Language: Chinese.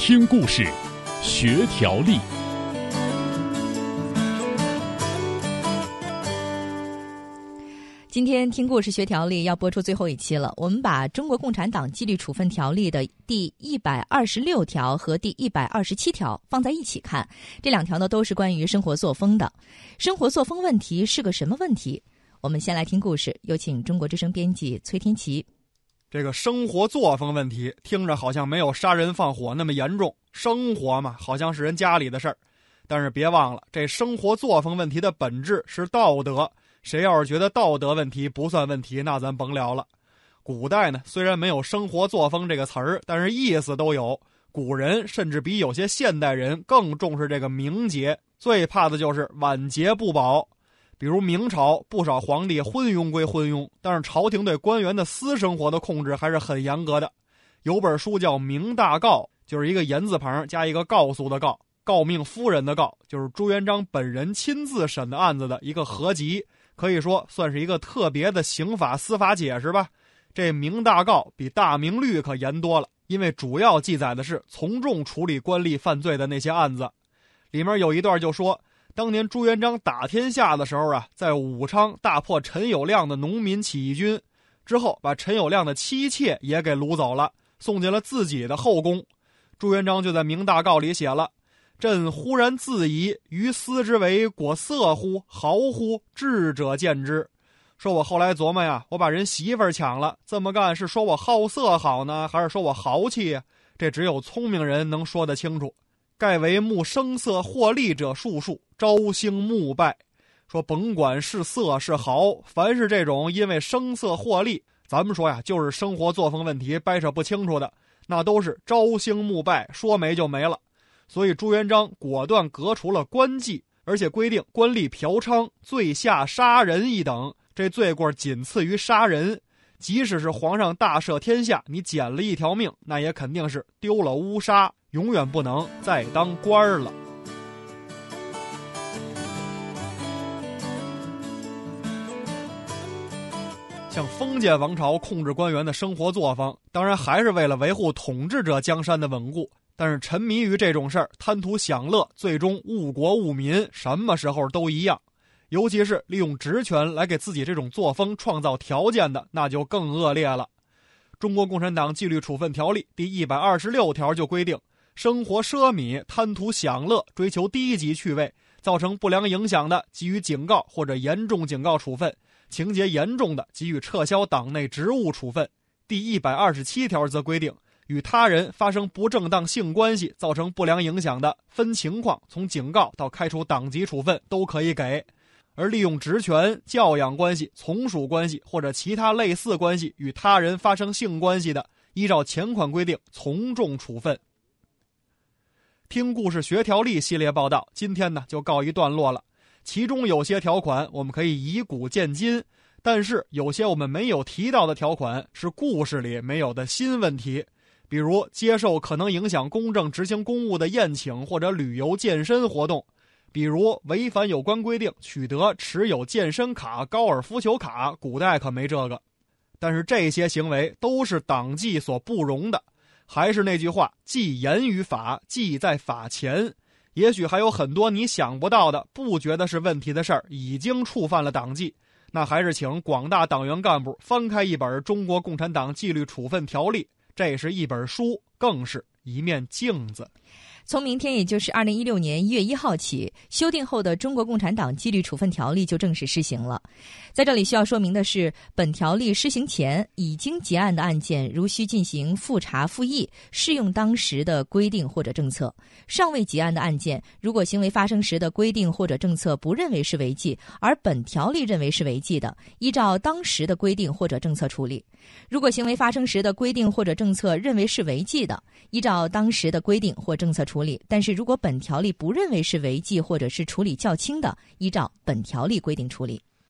听故事学条例。 今天听故事学条例要播出最后一期了，我们把中国共产党纪律处分条例的第126条和第127条放在一起看，这两条呢都是关于生活作风的。生活作风问题是个什么问题？我们先来听故事，有请中国之声编辑崔天琪。 这个生活作风问题听着好像没有杀人放火那么严重，生活嘛好像是人家里的事儿，但是别忘了，这生活作风问题的本质是道德。谁要是觉得道德问题不算问题，那咱甭聊了。古代呢，虽然没有生活作风这个词儿，但是意思都有。古人甚至比有些现代人更重视这个名节，最怕的就是晚节不保。比如明朝不少皇帝昏庸归昏庸，但是朝廷对官员的私生活的控制还是很严格的。有本书叫《明大告》，就是一个言字旁加一个告诉的告，诰命夫人的告，就是朱元璋本人亲自审的案子的一个合集，可以说算是一个特别的刑法司法解释吧。这明大告比大明律可严多了，因为主要记载的是从重处理官吏犯罪的那些案子。里面有一段就说，当年朱元璋打天下的时候啊，在武昌大破陈友谅的农民起义军，之后把陈友谅的妻妾也给掳走了，送进了自己的后宫。朱元璋就在明大告里写了，朕忽然自疑，于思之为果色乎，豪乎，智者见之。说我后来琢磨呀，我把人媳妇儿抢了，这么干是说我好色好呢，还是说我豪气呀？这只有聪明人能说得清楚。盖为慕声色获利者数数，朝兴暮败。说甭管是色是豪，凡是这种因为声色获利，咱们说呀，就是生活作风问题掰扯不清楚的，那都是朝兴暮败，说没就没了。所以朱元璋果断革除了官妓，而且规定官吏嫖娼罪下杀人一等，这罪过仅次于杀人。即使是皇上大赦天下，你捡了一条命，那也肯定是丢了乌纱，永远不能再当官了。像封建王朝控制官员的生活作风，当然还是为了维护统治者江山的稳固，但是沉迷于这种事儿，贪图享乐，最终误国误民，什么时候都一样。尤其是利用职权来给自己这种作风创造条件的，那就更恶劣了。中国共产党纪律处分条例第126条就规定，生活奢靡、贪图享乐、追求低级趣味，造成不良影响的，给予警告或者严重警告处分；情节严重的，给予撤销党内职务处分。第127条则规定，与他人发生不正当性关系造成不良影响的，分情况从警告到开除党籍处分都可以给。而利用职权、教养关系、从属关系或者其他类似关系与他人发生性关系的，依照前款规定从重处分。听故事学条例系列报道今天呢就告一段落了，其中有些条款我们可以以古鉴今，但是有些我们没有提到的条款是故事里没有的新问题，比如接受可能影响公正执行公务的宴请或者旅游健身活动，比如违反有关规定取得持有健身卡、高尔夫球卡，古代可没这个。但是这些行为都是党纪所不容的，还是那句话，纪严于法，纪在法前。也许还有很多你想不到的，不觉得是问题的事儿，已经触犯了党纪，那还是请广大党员干部翻开一本《中国共产党纪律处分条例》，这是一本书，更是一面镜子。 从明天，也就是2016年1月1号起，修订后的《中国共产党纪律处分条例》就正式施行了。在这里需要说明的是，本条例施行前已经结案的案件，如需进行复查复议，适用当时的规定或者政策；尚未结案的案件，如果行为发生时的规定或者政策不认为是违纪，而本条例认为是违纪的，依照当时的规定或者政策处理；如果行为发生时的规定或者政策认为是违纪的，依照当时的规定或政策处理，但是如果本条例不认为是违纪或者是处理较轻的，依照本条例规定处理。